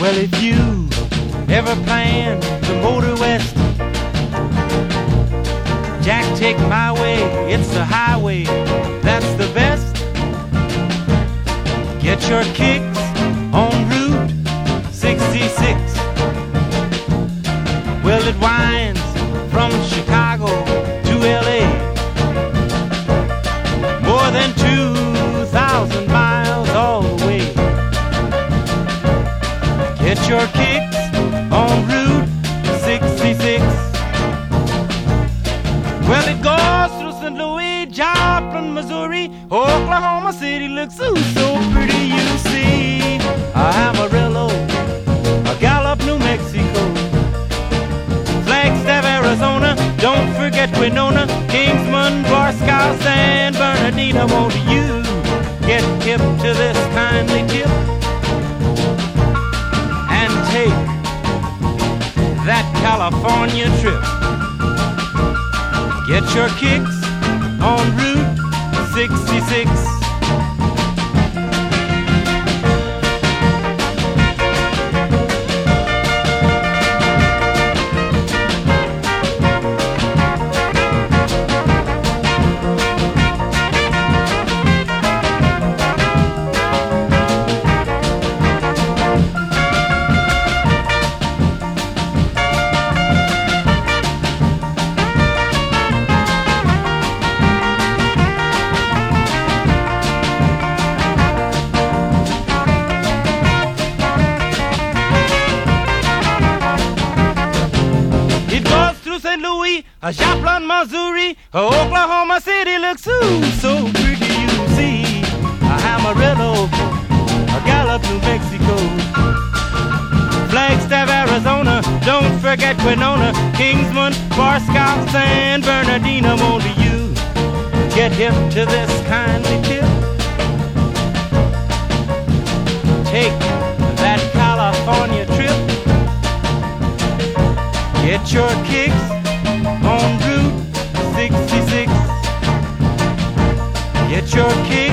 Well, if you ever plan to motor west, Jack, take my way, it's the highway, that's the best. Get your kicks on Route 66. Well, it winds from Chicago to LA, more than 2,000 miles all the way. Get your kicks on Route 66. Well, it goes through St. Louis, Joplin, Missouri, Oklahoma City looks so pretty, you see. Amarillo, Gallup, New Mexico, Flagstaff, Arizona, don't forget Winona, Kingsman, Barstow, San Bernardino. Won't you get hip to this kindly tip and take that California trip? Get your kicks on Route 66. St. Louis, Joplin, Missouri, Oklahoma City looks so pretty, you see. Amarillo, Gallup, New Mexico, Flagstaff, Arizona, don't forget Winona, Kingsman, Barstow, San Bernardino. Won't you get hip to this kindly tip? Take that California trip. Get your kicks on Route 66. Get your kicks